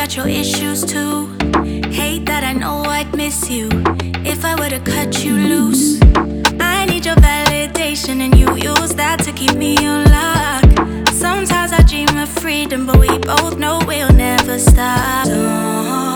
got your issues too. Hate that I know I'd miss you if I were to cut you loose. I need your validation and you use that to keep me on lock. Sometimes I dream of freedom, but we both know we'll never stop. Don't